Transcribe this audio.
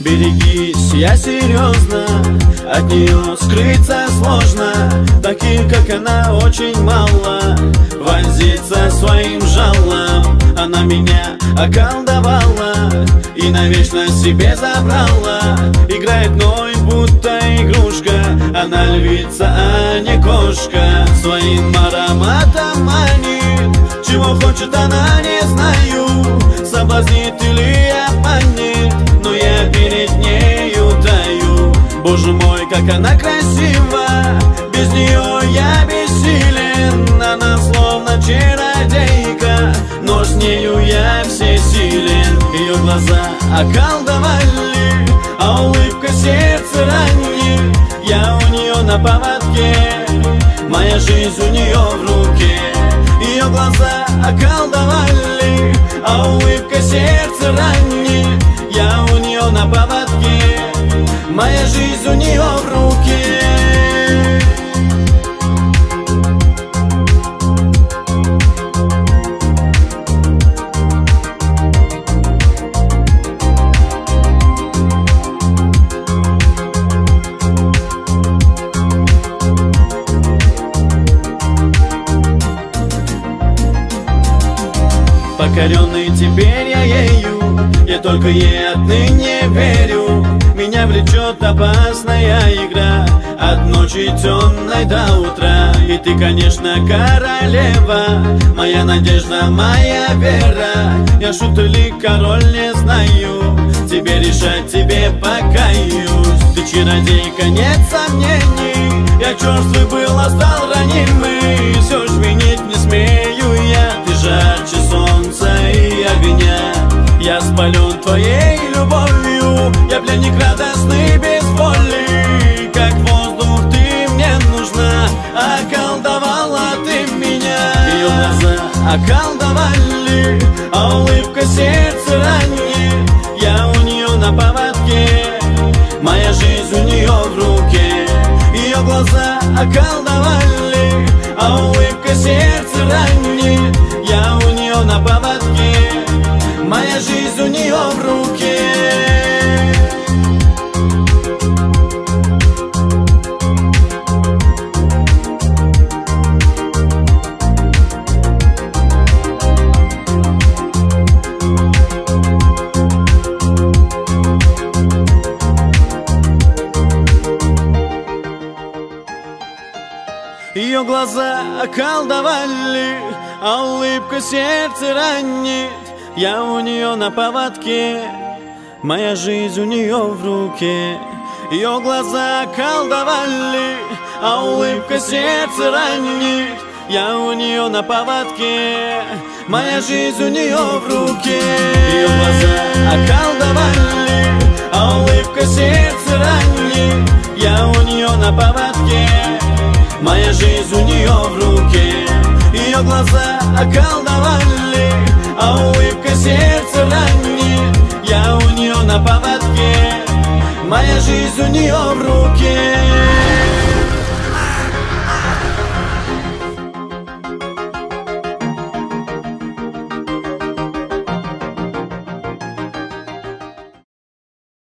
Берегись, я серьезно, от нее скрыться сложно. Таких, как она, очень мало. Вонзится своим жалом. Она меня околдовала и навечно себе забрала. Играет мной, будто игрушка. Она львица, а не кошка. Своим ароматом манит. Чего хочет она, не знаю. Соблазнит или обманет, но я перед нею таю. Боже мой, как она красива, без нее я бессилен. Она словно чародейка, но с нею я всесилен. Ее глаза околдовали, а улыбка сердце ранит. Я у нее на поводке, моя жизнь у нее в руке. Ее глаза околдовали, а улыбка сердце ранит. Я у нее на поводке, моя жизнь у нее в руке. Покоренный теперь я ею, я только ей отныне верю. Меня влечет опасная игра, от ночи темной до утра. И ты, конечно, королева, моя надежда, моя вера. Я шут или король, не знаю, тебе решать, тебе покаюсь. Ты чародейка, нет сомнений, я черствый был, а стал ранимый. Все ж винить не смею я, ты жарче солнца и огня. Я спален твоей любовью, я пленник радостный без воли. Как воздух ты мне нужна, околдовала ты меня. Ее глаза околдовали, а улыбка сердце ранит. Я у нее на поводке, моя жизнь у нее в руке. Ее глаза околдовали, а улыбка сердце ранит. Я у нее на поводке, моя жизнь у нее в руке. Ее глаза околдовали, а улыбка сердце ранит. Я у нее на поводке, моя жизнь у нее в руке. Ее глаза околдовали, а улыбка сердце ранит. Я у нее на поводке, моя жизнь у нее в руке. Ее глаза околдовали, а улыбка сердце ранит. Я у нее на поводке, моя жизнь у нее в руке. Ее глаза околдовали, а улыбка сердце ранит. Я у нее на поводке, моя жизнь у нее в руке.